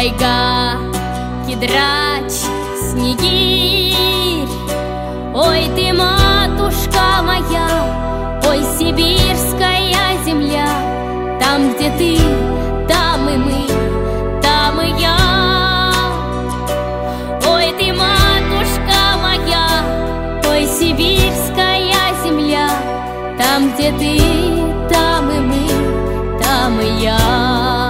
тайга, кедрач, снегирь. Ой, ты, матушка моя, ой, сибирская земля. Там, где ты, там и мы, там и я. Ой, ты, матушка моя, ой, сибирская земля. Там, где ты, там и мы, там и я.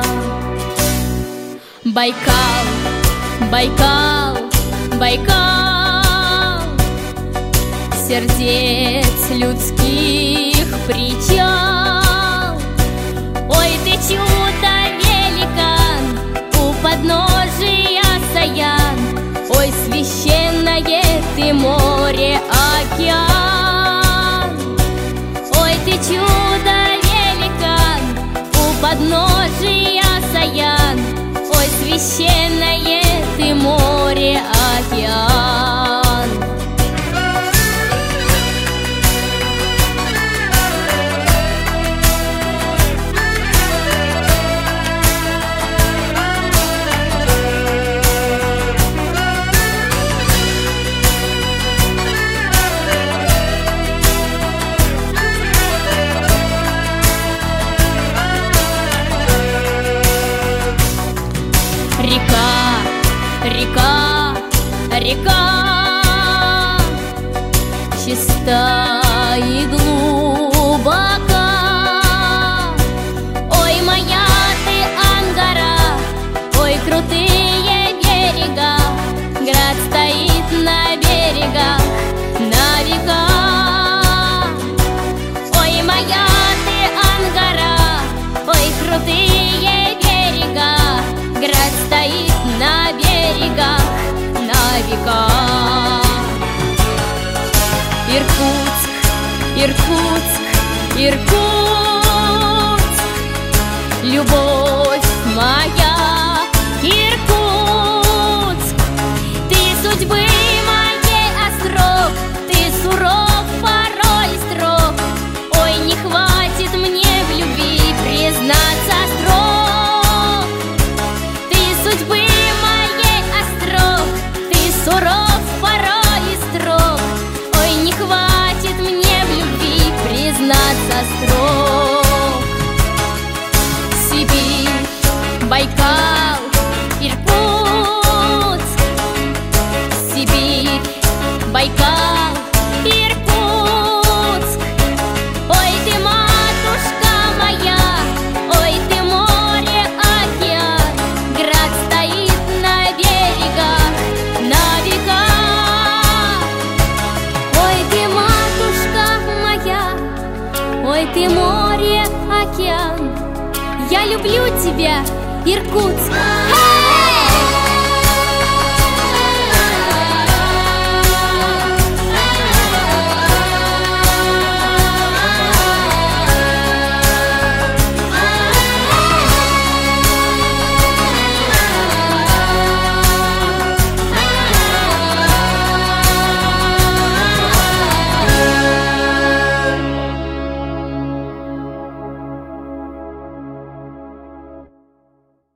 Байкал, Байкал, Байкал, сердец людских причал. Ой, ты чудо-великан, у подножия Саян. Ой, священное ты море, океан. Ой, ты чудо-великан, у подножия Саян. Ой, священное ты море, океан. Река, река, река, чиста и глубока. Ой, моя ты Ангара, ой, крутые берега. Град стоит на берегах, на века. Ой, моя ты Ангара, ой, крутые берега. Град стоит на берегах, на века. Иркутск, Иркутск, Иркутск, любовь моя, Иркутск. Ты судьбы моей остров, ты суров, порой строг. Ой, не хватит мне в любви признаться строг. Ты судьбы моей остров, ты суров, порой строг. Ой, не хватит мне в любви признаться строг. Сибирь, Байкал, Иркутск. Сибирь, Байкал, Иркутск. Ой, ты, матушка моя, ой, ты море, океан. Град стоит на берегах, на века. Ой, ты, матушка моя, ой, ты море, океан. Я люблю тебя, Иркутск.